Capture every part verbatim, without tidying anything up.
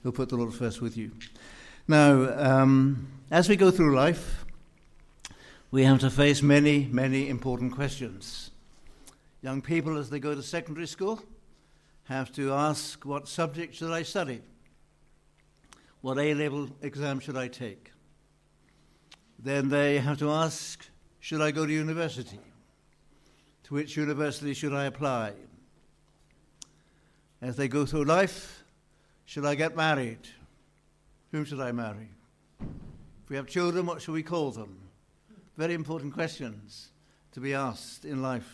who put the Lord first with you. Now, um, as we go through life, we have to face many, many important questions. Young people, as they go to secondary school, have to ask, what subject should I study? What A-level exam should I take? Then they have to ask, should I go to university? To which university should I apply? As they go through life, should I get married? Whom should I marry? If we have children, what should we call them? Very important questions to be asked in life.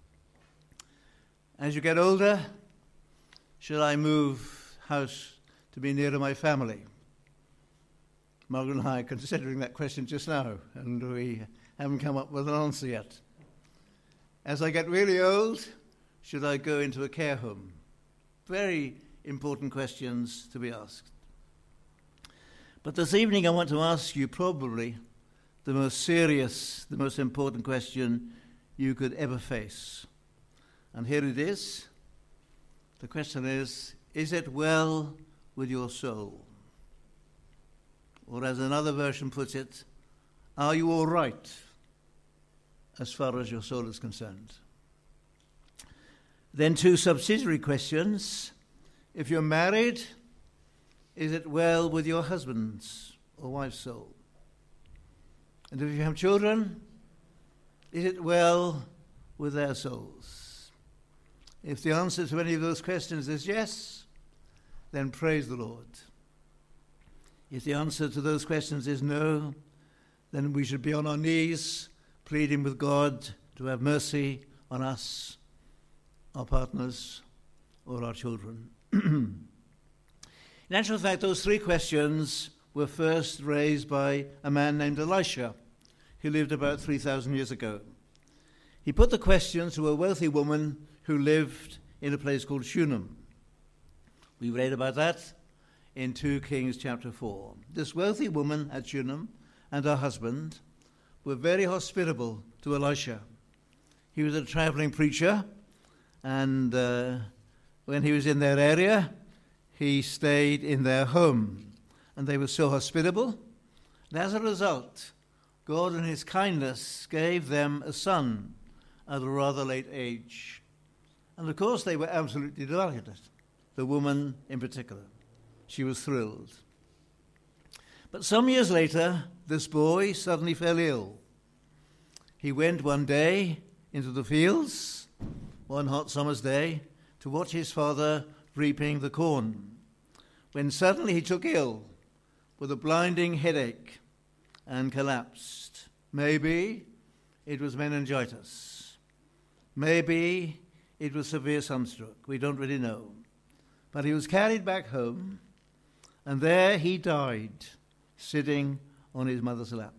As you get older, should I move house to be nearer my family? Margaret and I are considering that question just now, and we haven't come up with an answer yet. As I get really old, should I go into a care home? Very important questions to be asked. But this evening I want to ask you probably the most serious, the most important question you could ever face. And here it is. The question is, is it well with your soul? Or as another version puts it, are you all right as far as your soul is concerned? Then two subsidiary questions. If you're married, is it well with your husband's or wife's soul? And if you have children, is it well with their souls? If the answer to any of those questions is yes, then praise the Lord. If the answer to those questions is no, then we should be on our knees pleading with God to have mercy on us, our partners, or our children. In actual fact, those three questions were first raised by a man named Elisha, who lived about three thousand years ago. He put the questions to a wealthy woman who lived in a place called Shunem. We read about that in Second Kings chapter four. This wealthy woman at Shunem and her husband were very hospitable to Elisha. He was a traveling preacher, and uh, when he was in their area, he stayed in their home. And they were so hospitable, and as a result, God in his kindness gave them a son at a rather late age. And of course they were absolutely delighted, the woman in particular. She was thrilled. But some years later, this boy suddenly fell ill. He went one day into the fields, one hot summer's day, to watch his father reaping the corn, when suddenly he took ill with a blinding headache and collapsed. Maybe it was meningitis. Maybe it was severe sunstroke. We don't really know. But he was carried back home, and there he died, sitting on his mother's lap.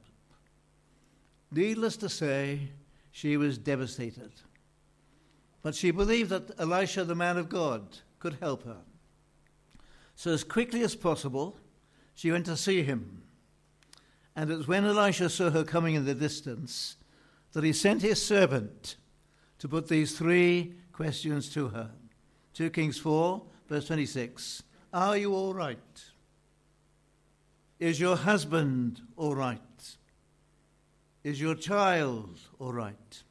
Needless to say, she was devastated. But she believed that Elisha, the man of God, could help her. So as quickly as possible, she went to see him. And it was when Elisha saw her coming in the distance that he sent his servant to put these three questions to her. Second Kings four, verse twenty-six. Are you all right? Is your husband all right? Is your child all right?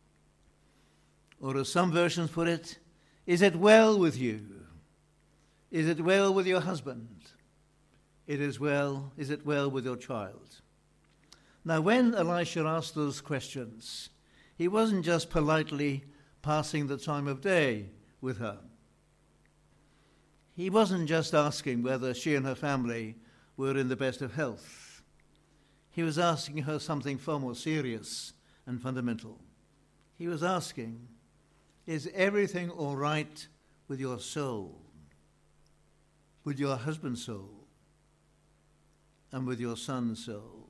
Or as some versions put it, is it well with you? Is it well with your husband? It is well. Is it well with your child? Now, when Elisha asked those questions, he wasn't just politely passing the time of day with her. He wasn't just asking whether she and her family were in the best of health. He was asking her something far more serious and fundamental. He was asking, is everything all right with your soul, with your husband's soul, and with your son's soul?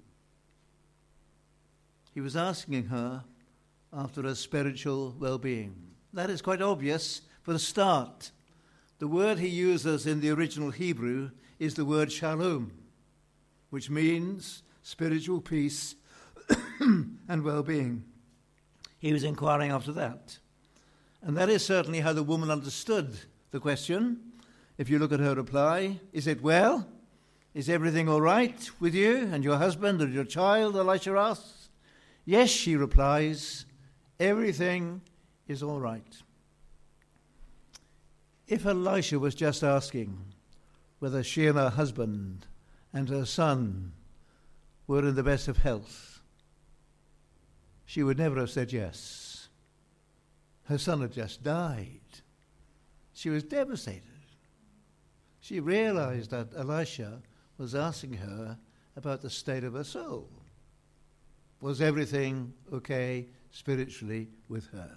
He was asking her after her spiritual well-being. That is quite obvious for the start. The word he uses in the original Hebrew is the word shalom, which means spiritual peace and well-being. He was inquiring after that. And that is certainly how the woman understood the question, if you look at her reply, is it well? Is everything all right with you and your husband and your child, Elisha asks. Yes, she replies, everything is all right. If Elisha was just asking whether she and her husband and her son were in the best of health, she would never have said yes. Her son had just died. She was devastated. She realized that Elisha was asking her about the state of her soul. Was everything okay spiritually with her?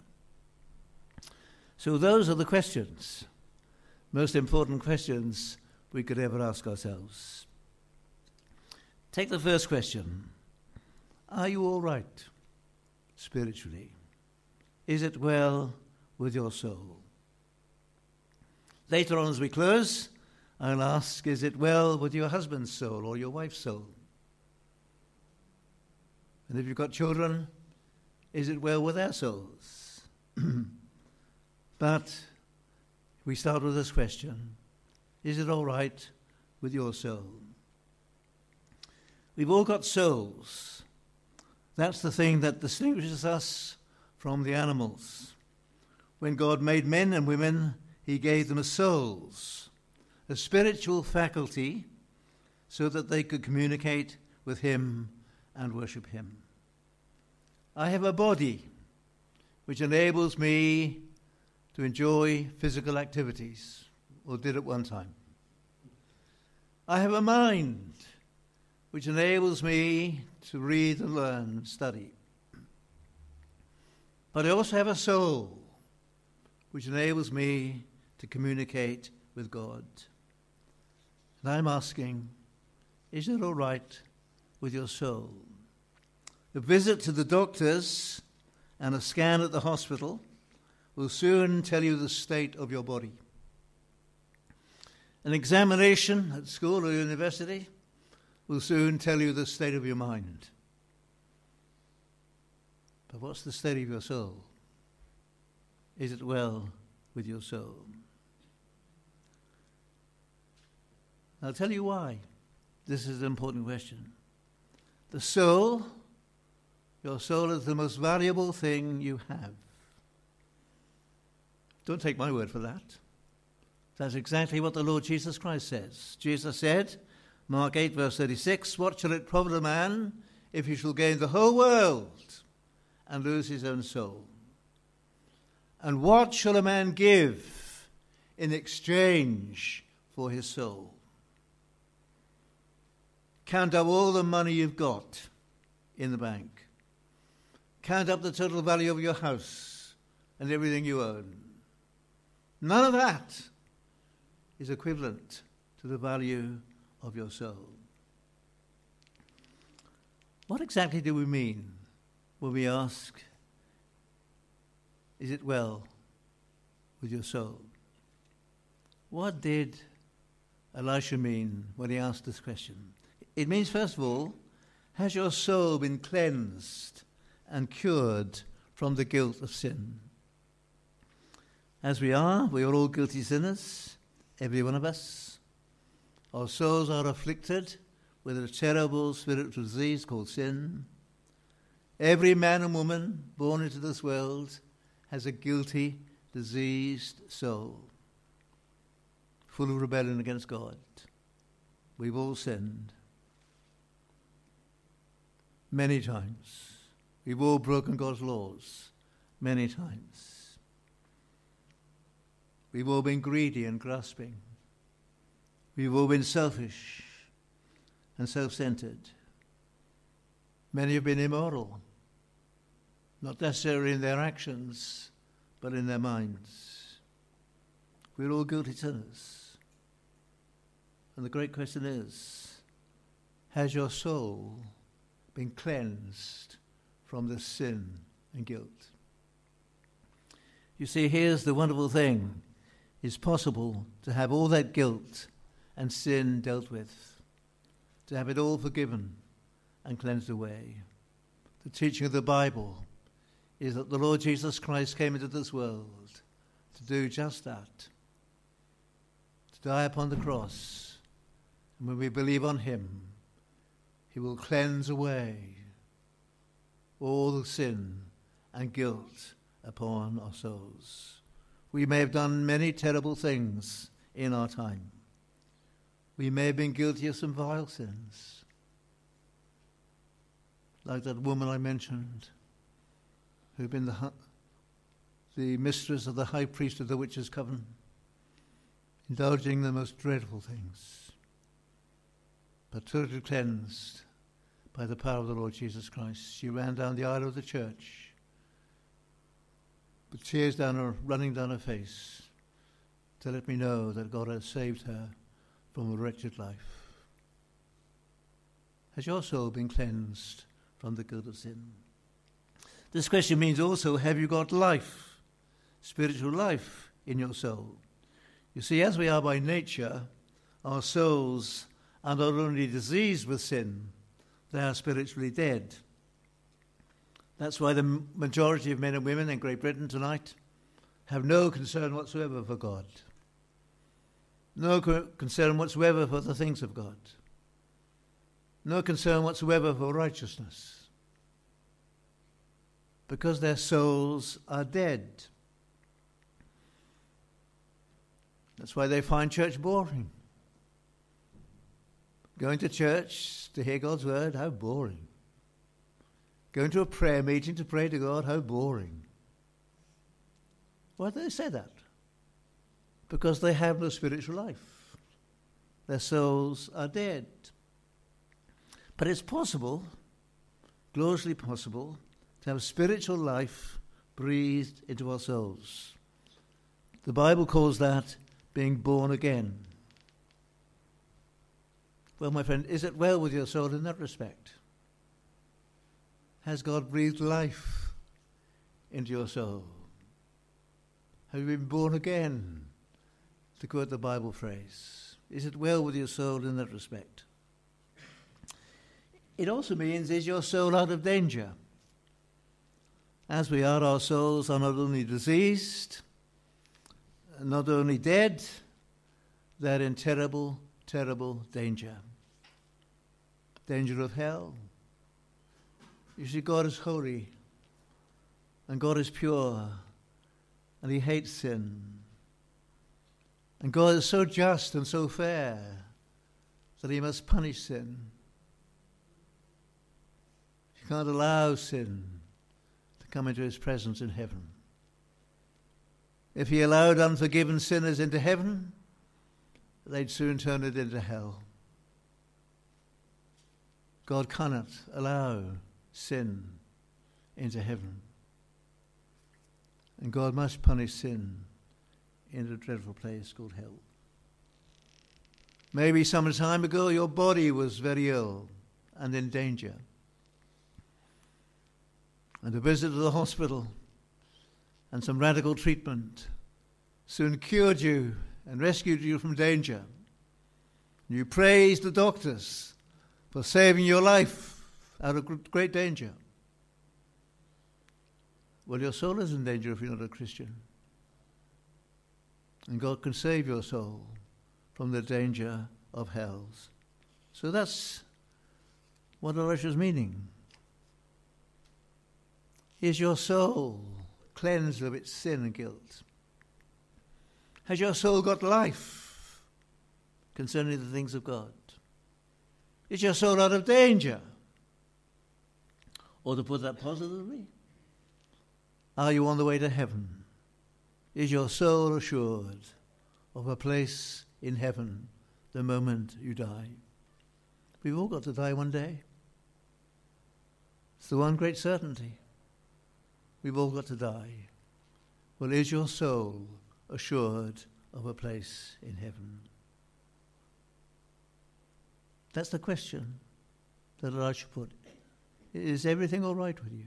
So those are the questions, most important questions we could ever ask ourselves. Take the first question. Are you all right spiritually? Is it well with your soul? Later on as we close, I'll ask, is it well with your husband's soul or your wife's soul? And if you've got children, is it well with their souls? But we start with this question. Is it all right with your soul? We've all got souls. That's the thing that distinguishes us from the animals. When God made men and women, he gave them souls, a spiritual faculty, so that they could communicate with him and worship him. I have a body which enables me to enjoy physical activities, or did at one time. I have a mind which enables me to read and learn and study. But I also have a soul which enables me to communicate with God. And I'm asking, is it all right with your soul? A visit to the doctors and a scan at the hospital will soon tell you the state of your body. An examination at school or university will soon tell you the state of your mind. But what's the state of your soul? Is it well with your soul? I'll tell you why this is an important question. The soul, your soul is the most valuable thing you have. Don't take my word for that. That's exactly what the Lord Jesus Christ says. Jesus said, Mark eight, verse thirty-six, what shall it profit a man if he shall gain the whole world and lose his own soul? And what shall a man give in exchange for his soul? Count up all the money you've got in the bank. Count up the total value of your house and everything you own. None of that is equivalent to the value of your soul. What exactly do we mean when we ask, is it well with your soul? What did Elisha mean when he asked this question? It means, first of all, has your soul been cleansed and cured from the guilt of sin? As we are, we are all guilty sinners, every one of us. Our souls are afflicted with a terrible spiritual disease called sin. Every man and woman born into this world has a guilty, diseased soul, full of rebellion against God. We've all sinned many times. We've all broken God's laws many times. We've all been greedy and grasping. We've all been selfish and self-centered. Many have been immoral, not necessarily in their actions, but in their minds. We're all guilty sinners. And the great question is, has your soul been cleansed from this sin and guilt? You see, here's the wonderful thing. It's possible to have all that guilt and sin dealt with, to have it all forgiven and cleansed away. The teaching of the Bible is that the Lord Jesus Christ came into this world to do just that, to die upon the cross. And when we believe on him, he will cleanse away all the sin and guilt upon our souls. We may have done many terrible things in our time. We may have been guilty of some vile sins, like that woman I mentioned, who'd been the, the mistress of the high priest of the witches' coven, indulging the most dreadful things, but totally cleansed by the power of the Lord Jesus Christ. She ran down the aisle of the church, with tears down her, running down her face, to let me know that God had saved her from a wretched life. Has your soul been cleansed from the guilt of sin? This question means also, have you got life, spiritual life in your soul? You see, as we are by nature, our souls are not only diseased with sin, they are spiritually dead. That's why the majority of men and women in Great Britain tonight have no concern whatsoever for God. No co- concern whatsoever for the things of God. No concern whatsoever for righteousness. Because their souls are dead. That's why they find church boring. Going to church to hear God's word, how boring. Going to a prayer meeting to pray to God, how boring. Why do they say that? Because they have no spiritual life. Their souls are dead. But it's possible, gloriously possible, to have spiritual life breathed into our souls. The Bible calls that being born again. Well, my friend, is it well with your soul in that respect? Has God breathed life into your soul? Have you been born again, to quote the Bible phrase? Is it well with your soul in that respect? It also means, is your soul out of danger? As we are, our souls are not only diseased, not only dead, they're in terrible, terrible danger. Danger of hell. You see, God is holy, and God is pure, and he hates sin. And God is so just and so fair that he must punish sin. He can't allow sin to come into his presence in heaven. If he allowed unforgiven sinners into heaven, they'd soon turn it into hell. God cannot allow sin into heaven. And God must punish sin in a dreadful place called hell. Maybe some time ago your body was very ill and in danger. And a visit to the hospital and some radical treatment soon cured you and rescued you from danger. You praised the doctors for saving your life out of great danger. Well, your soul is in danger if you're not a Christian. And God can save your soul from the danger of hell. So that's what Elisha's meaning. Is your soul cleansed of its sin and guilt? Has your soul got life concerning the things of God? Is your soul out of danger? Or to put that positively, are you on the way to heaven? Is your soul assured of a place in heaven the moment you die? We've all got to die one day. It's the one great certainty. We've all got to die. Well, is your soul assured of a place in heaven? That's the question that Elisha put. Is everything all right with you?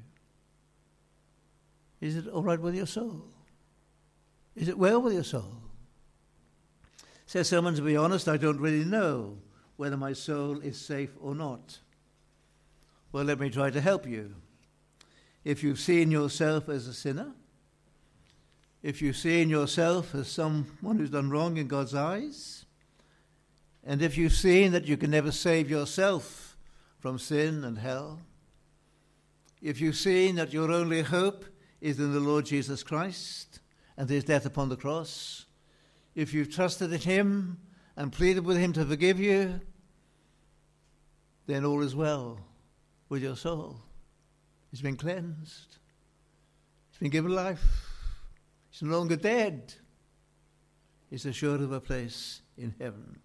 Is it all right with your soul? Is it well with your soul? Says someone, to be honest, I don't really know whether my soul is safe or not. Well, let me try to help you. If you've seen yourself as a sinner, if you've seen yourself as someone who's done wrong in God's eyes, And if you've seen that you can never save yourself from sin and hell, if you've seen that your only hope is in the Lord Jesus Christ and his death upon the cross, if you've trusted in him and pleaded with him to forgive you, then all is well with your soul. It's been cleansed. It's been given life. It's no longer dead. It's assured of a place in heaven.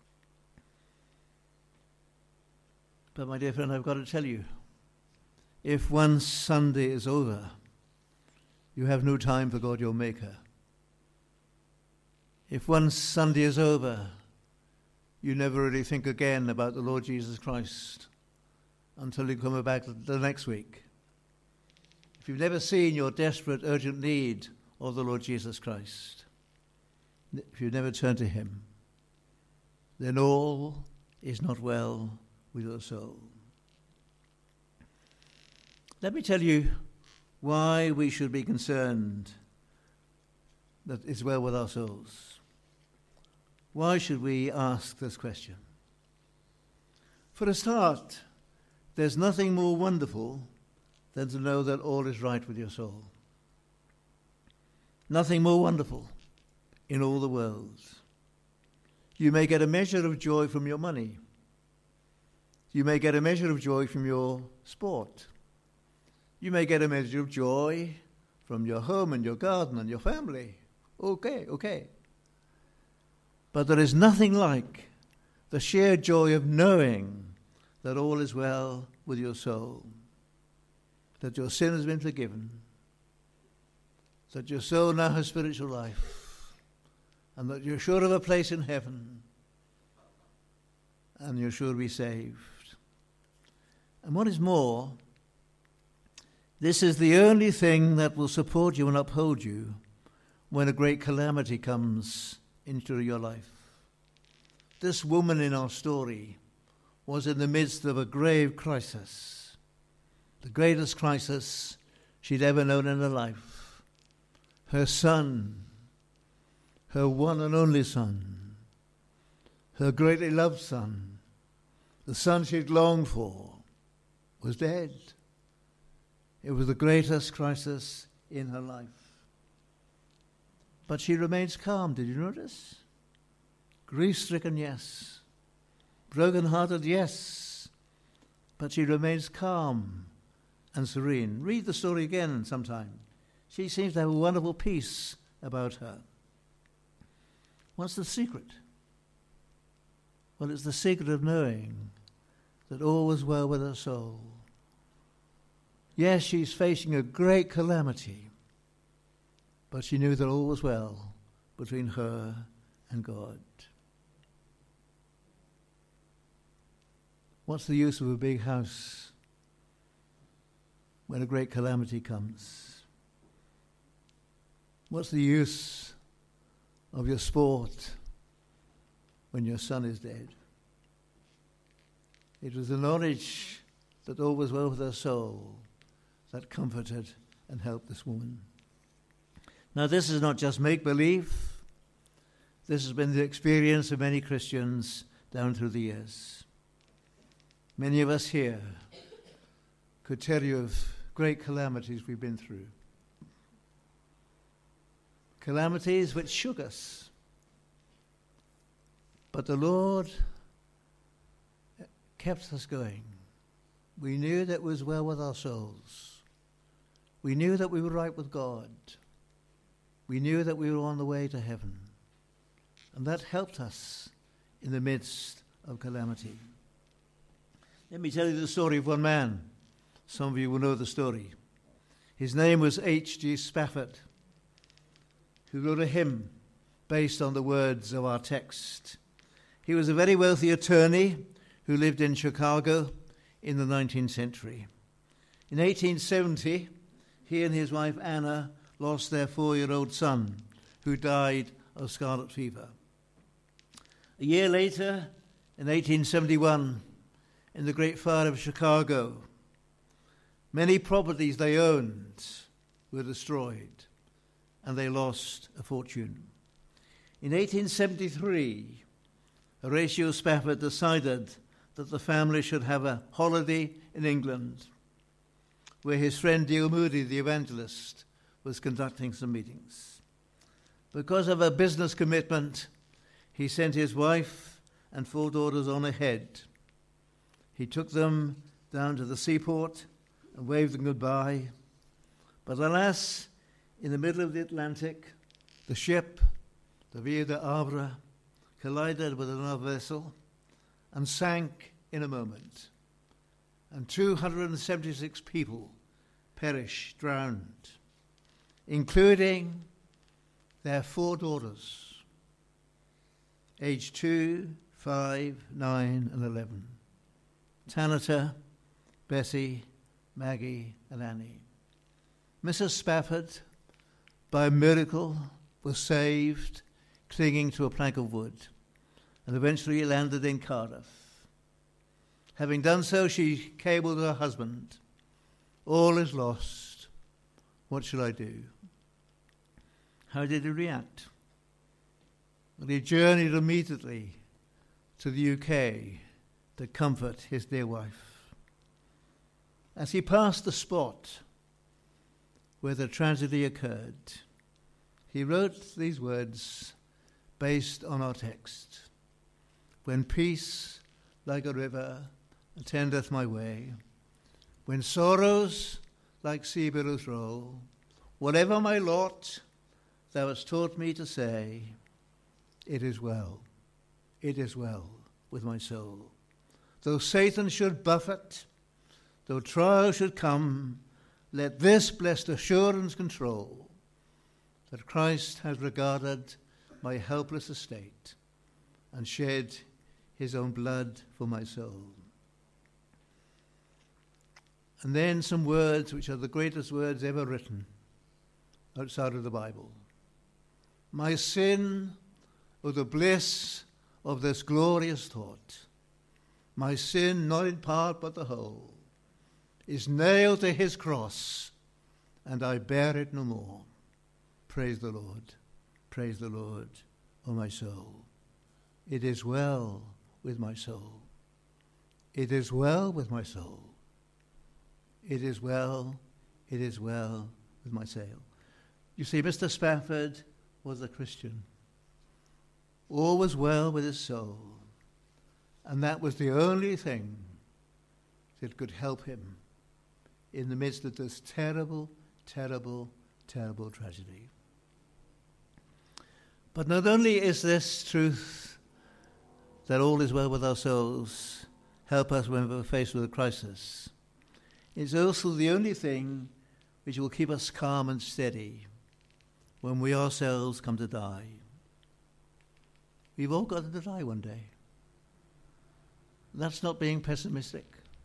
But my dear friend, I've got to tell you, if one Sunday is over, you have no time for God your Maker. If one Sunday is over, you never really think again about the Lord Jesus Christ until you come back the next week. If you've never seen your desperate, urgent need of the Lord Jesus Christ, if you've never turned to him, then all is not well with your soul. Let me tell you why we should be concerned that it's well with our souls. Why should we ask this question? For a start, there's nothing more wonderful than to know that all is right with your soul. Nothing more wonderful in all the world. You may get a measure of joy from your money. You may get a measure of joy from your sport. You may get a measure of joy from your home and your garden and your family. Okay, okay. But there is nothing like the sheer joy of knowing that all is well with your soul, that your sin has been forgiven, that your soul now has spiritual life, and that you're sure of a place in heaven, and you're sure to be saved. And what is more, this is the only thing that will support you and uphold you when a great calamity comes into your life. This woman in our story was in the midst of a grave crisis, the greatest crisis she'd ever known in her life. Her son, her one and only son, her greatly loved son, the son she'd longed for, was dead. It was the greatest crisis in her life. But she remains calm, did you notice? Grief-stricken, yes. Broken-hearted, yes. But she remains calm and serene. Read the story again sometime. She seems to have a wonderful peace about her. What's the secret? Well, it's the secret of knowing that all was well with her soul. Yes, she's facing a great calamity, but she knew that all was well between her and God. What's the use of a big house when a great calamity comes? What's the use of your sport when your son is dead? It was the knowledge that all was well with her soul that comforted and helped this woman. Now, this is not just make-believe. This has been the experience of many Christians down through the years. Many of us here could tell you of great calamities we've been through. Calamities which shook us. But the Lord kept us going. We knew that it was well with our souls. We knew that we were right with God. We knew that we were on the way to heaven. And that helped us in the midst of calamity. Let me tell you the story of one man. Some of you will know the story. His name was H G Spafford, who wrote a hymn based on the words of our text. He was a very wealthy attorney who lived in Chicago in the nineteenth century. In eighteen seventy, he and his wife Anna lost their four-year-old son, who died of scarlet fever. A year later, in eighteen seventy-one, in the Great Fire of Chicago, many properties they owned were destroyed, and they lost a fortune. In eighteen seventy-three, Horatio Spafford decided that the family should have a holiday in England, where his friend Dale Moody, the evangelist, was conducting some meetings. Because of a business commitment, he sent his wife and four daughters on ahead. He took them down to the seaport and waved them goodbye. But alas, in the middle of the Atlantic, the ship, the Via de Havre, collided with another vessel and sank in a moment. And two hundred seventy-six people perished, drowned, including their four daughters, aged two, five, nine, and eleven. Tanita, Bessie, Maggie, and Annie. Missus Spafford, by miracle, was saved, clinging to a plank of wood, and eventually landed in Cardiff. Having done so, she cabled her husband, "All is lost. What shall I do?" How did he react? Well, he journeyed immediately to the U K to comfort his dear wife. As he passed the spot where the tragedy occurred, he wrote these words based on our text. "When peace, like a river, attendeth my way, when sorrows, like sea billows roll, whatever my lot, thou hast taught me to say, it is well, it is well with my soul. Though Satan should buffet, though trial should come, let this blessed assurance control, that Christ has regarded my helpless estate and shed his own blood for my soul." And then some words which are the greatest words ever written outside of the Bible. "My sin, oh the bliss of this glorious thought, my sin, not in part but the whole, is nailed to his cross, and I bear it no more. Praise the Lord, praise the Lord, O my soul. It is well with my soul. It is well with my soul. It is well, it is well with my soul." You see, Mister Spafford was a Christian. All was well with his soul. And that was the only thing that could help him in the midst of this terrible, terrible, terrible tragedy. But not only is this truth that all is well with our souls help us when we're faced with a crisis, it's also the only thing which will keep us calm and steady when we ourselves come to die. We've all got to die one day. That's not being pessimistic.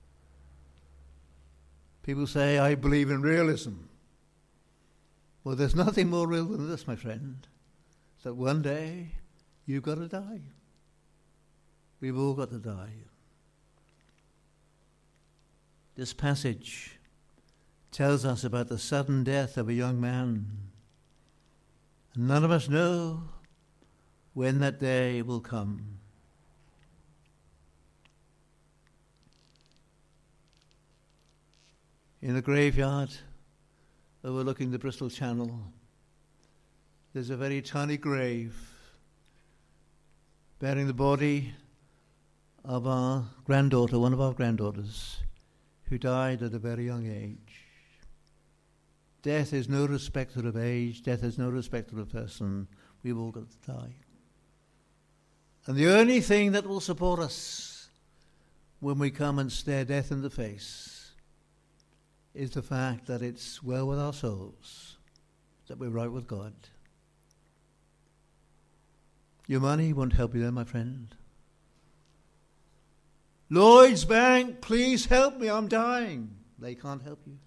People say, "I believe in realism." Well, there's nothing more real than this, my friend, that one day you've got to die. We've all got to die. This passage tells us about the sudden death of a young man. And none of us know when that day will come. In a graveyard overlooking the Bristol Channel, there's a very tiny grave bearing the body of our granddaughter, one of our granddaughters, who died at a very young age. Death is no respecter of age. Death is no respecter of person. We've all got to die. And the only thing that will support us when we come and stare death in the face is the fact that it's well with our souls, that we're right with God. Your money won't help you there, my friend. Lloyd's Bank, please help me, I'm dying. They can't help you.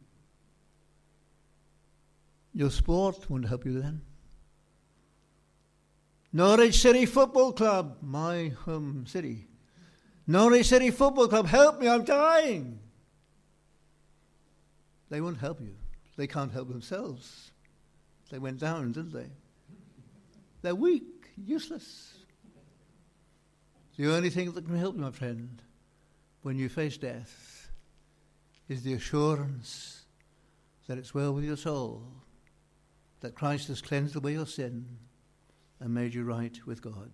Your sport won't help you then. Norwich City Football Club, my home city. Norwich City Football Club, help me, I'm dying. They won't help you. They can't help themselves. They went down, didn't they? They're weak, useless. The only thing that can help you, my friend, when you face death is the assurance that it's well with your soul, that Christ has cleansed away your sin and made you right with God.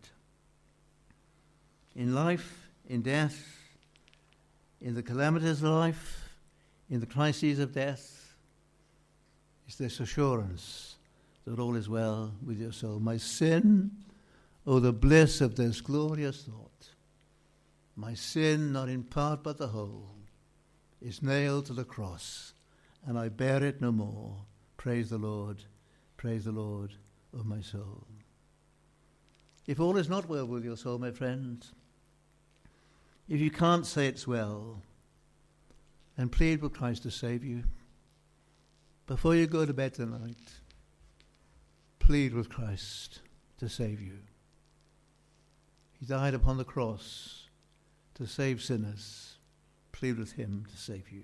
In life, in death, in the calamities of life, in the crises of death, is this assurance that all is well with your soul. My sin, oh, the bliss of this glorious thought. My sin, not in part but the whole, is nailed to the cross, and I bear it no more. Praise the Lord, praise the Lord, O my soul. If all is not well with your soul, my friend, if you can't say it's well, then plead with Christ to save you. Before you go to bed tonight, plead with Christ to save you. He died upon the cross to save sinners. Plead with him to save you.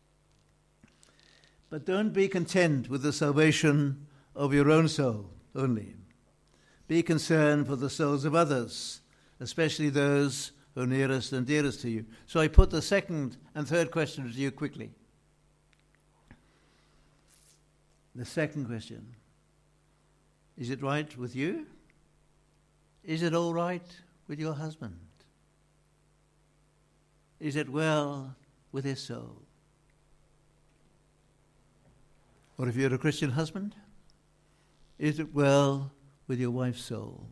But don't be content with the salvation of your own soul only. Be concerned for the souls of others, especially those who are nearest and dearest to you. So I put the second and third question to you quickly. The second question: is it right with you? Is it all right with your husband? Is it well with his soul? Or if you're a Christian husband, is it well with your wife's soul?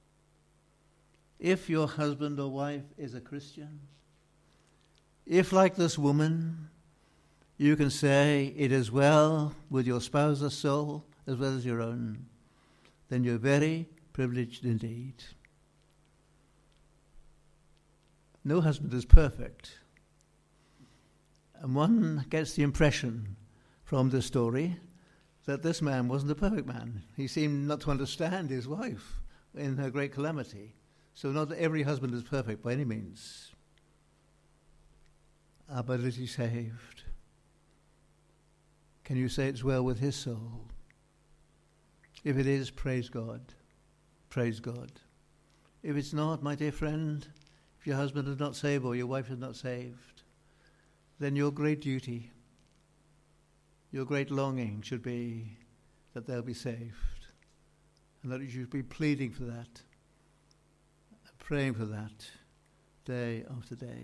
If your husband or wife is a Christian, if, like this woman, you can say it is well with your spouse's soul as well as your own, then you're very privileged indeed. No husband is perfect. And one gets the impression from the story that this man wasn't a perfect man. He seemed not to understand his wife in her great calamity. So not every husband is perfect by any means. Ah, but is he saved? Can you say it's well with his soul? If it is, praise God. Praise God. If it's not, my dear friend, if your husband is not saved or your wife is not saved, then your great duty, your great longing should be that they'll be saved, and that you should be pleading for that, praying for that day after day.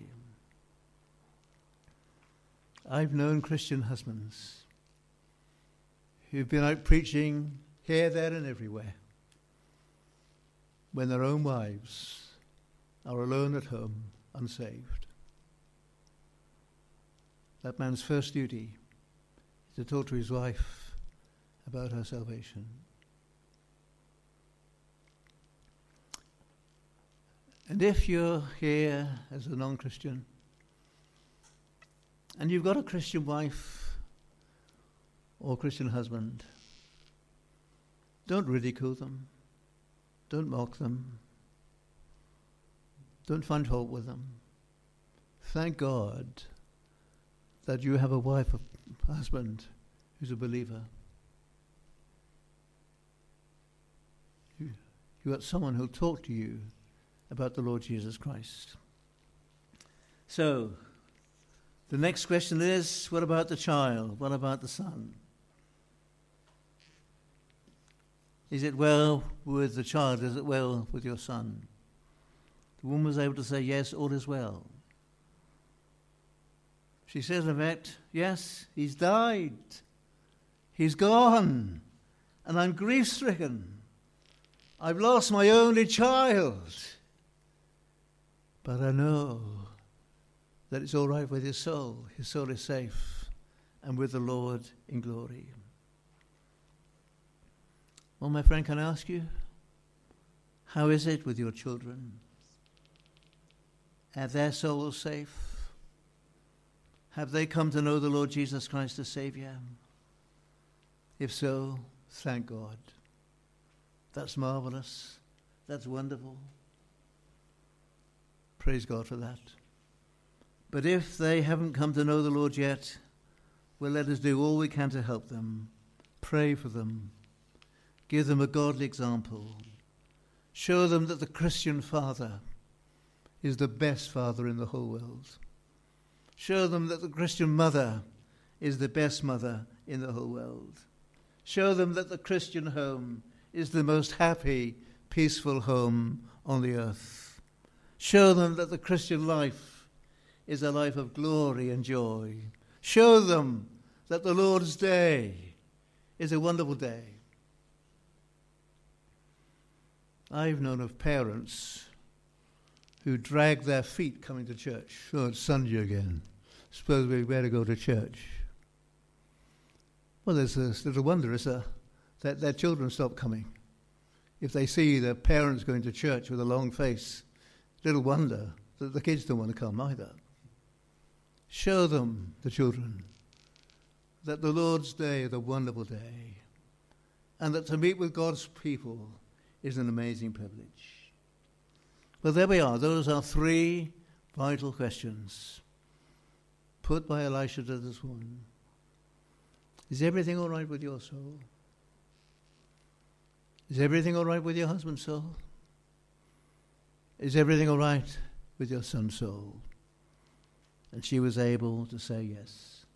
I've known Christian husbands who've been out preaching here, there, and everywhere when their own wives are alone at home, unsaved. That man's first duty is to talk to his wife about her salvation. And if you're here as a non-Christian, and you've got a Christian wife or Christian husband, don't ridicule them. Don't mock them. Don't find fault with them. Thank God that you have a wife or husband who's a believer. You, you got someone who'll talk to you about the Lord Jesus Christ. So, the next question is, what about the child? What about the son? Is it well with the child? Is it well with your son? The woman was able to say, yes, all is well. She says, in fact, yes, he's died. He's gone. And I'm grief-stricken. I've lost my only child. But I know that it's all right with his soul. His soul is safe and with the Lord in glory. Well, my friend, can I ask you, how is it with your children? Are their souls safe? Have they come to know the Lord Jesus Christ as Savior? If so, thank God. That's marvelous. That's wonderful. Praise God for that. But if they haven't come to know the Lord yet, well, let us do all we can to help them. Pray for them. Give them a godly example. Show them that the Christian father is the best father in the whole world. Show them that the Christian mother is the best mother in the whole world. Show them that the Christian home is the most happy, peaceful home on the earth. Show them that the Christian life is a life of glory and joy. Show them that the Lord's Day is a wonderful day. I've known of parents who drag their feet coming to church. Oh, it's Sunday again. Suppose we better go to church. Well, there's this little wonder, is there, that their children stop coming. If they see their parents going to church with a long face, little wonder that the kids don't want to come either. Show them, the children, that the Lord's Day is a wonderful day, and that to meet with God's people is an amazing privilege. Well, there we are. Those are three vital questions put by Elisha to this woman. Is everything all right with your soul? Is everything all right with your husband's soul? Is everything all right with your son's soul? And she was able to say yes.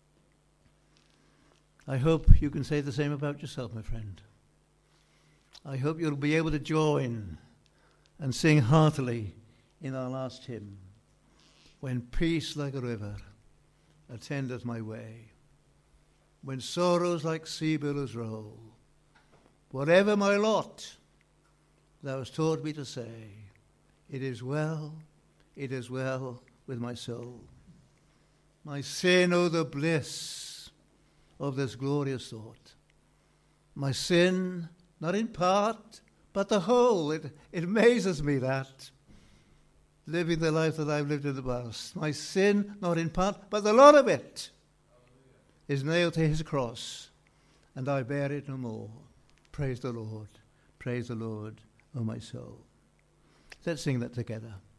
I hope you can say the same about yourself, my friend. I hope you'll be able to join and sing heartily in our last hymn, when peace like a river attendeth my way, when sorrows like sea billows roll, whatever my lot, thou hast taught me to say, it is well, it is well with my soul. My sin, oh, the bliss of this glorious thought. My sin, not in part, but the whole. It, it amazes me that, living the life that I've lived in the past, my sin, not in part, but the lot of it, is nailed to his cross, and I bear it no more. Praise the Lord. Praise the Lord, O my soul. Let's sing that together.